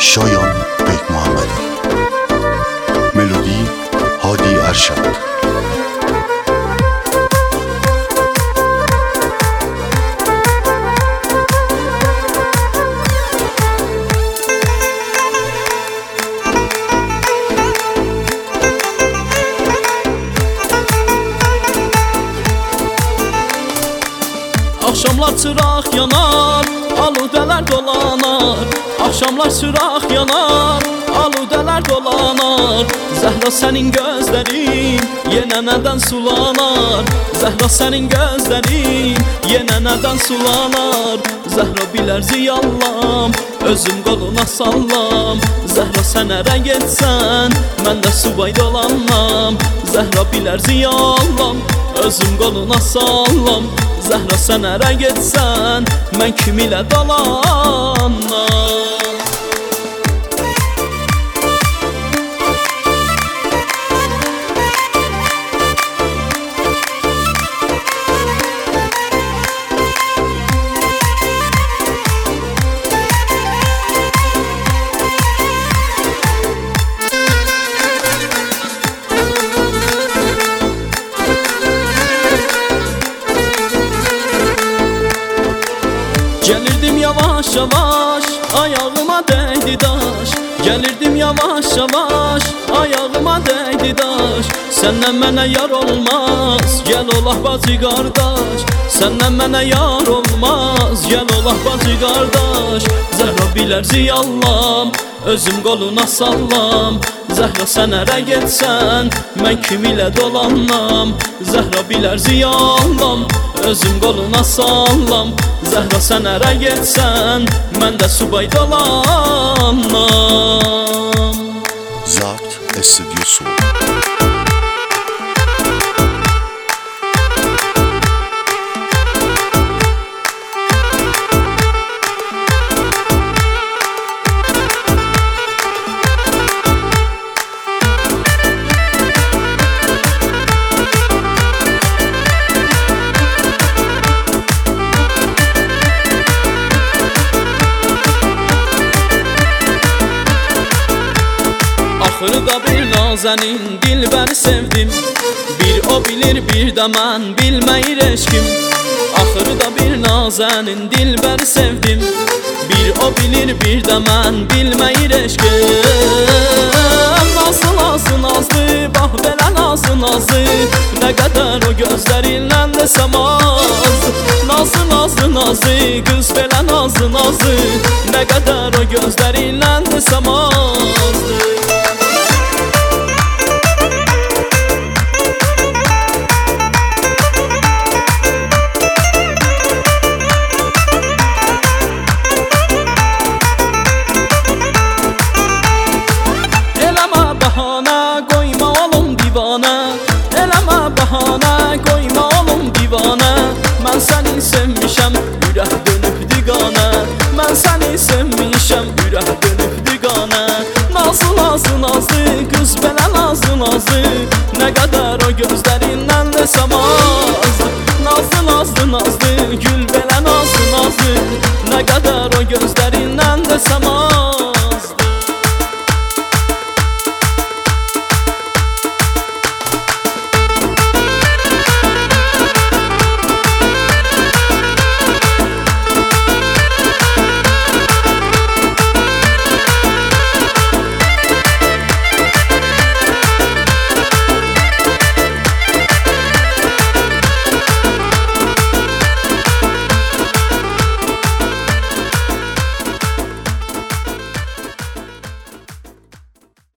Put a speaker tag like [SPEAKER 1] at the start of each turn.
[SPEAKER 1] شایان بیگ محمدی. ملودی هادی ارشد.
[SPEAKER 2] Akşamlar çıraq yanar, aludələr dolanar. Akşamlar çıraq yanar, aludələr dolanar. Zəhra sənin gözlərin yenə nədən sulanar? Zəhra sənin gözlərin yenə nədən sulanar? Zəhra bilər ziyallam, özüm qoluna sallam. Zəhra sən ərə getsən, mən də subay dolanam. Zəhra bilər ziyallam, özüm qoluna sallam. Zəhra sən ərə getsən, mən kim ilə dalanam? Gelirdim yavaş yavaş, ayağıma değdi daş. Gelirdim yavaş yavaş, ayağıma değdi daş. Senden mənə yar olmaz, gel olaq bacı qardaş. Senden mənə yar olmaz, gel olaq bacı qardaş. Zəhra bilər ziyallam, özüm qoluna sallam. Zəhra sən ərə getsən, mən kim ilə dolanam? Zəhra bilər ziyallam, özüm qoluna sallam. Zəhra sən ərə getsən, mən də subay dolanam.
[SPEAKER 1] Zat Estüdyosu.
[SPEAKER 2] Axırda bir nazənin dilbəri sevdim. Bir o bilir, bir də mən bilməyir eşkim. Axırda bir nazənin dilbəri sevdim. Bir o bilir, bir də mən bilməyir eşkim. Nazlı nazlı nazlı, bax belə nazlı nazlı. Nə qədər o gözlərinlə desəm az. Nazlı nazlı nazlı, qız belə nazlı nazlı. Nə qədər o gözlərinlə desəm azdır. Qoyma olum divanə, eləmə bəhanə, qoyma olum divanə. Mən səni sevmişəm, ürək dönüb diqanə. Mən səni sevmişəm, ürək dönüb diqanə. Nazlı nazlı nazlı, qız belə nazlı nazlı. Nə qədər o gözlərindən desəm azdır. Nazlı nazlı nazlı, gül belə nazlı nazlı. Nə qədər o gözlərindən desəm azdır.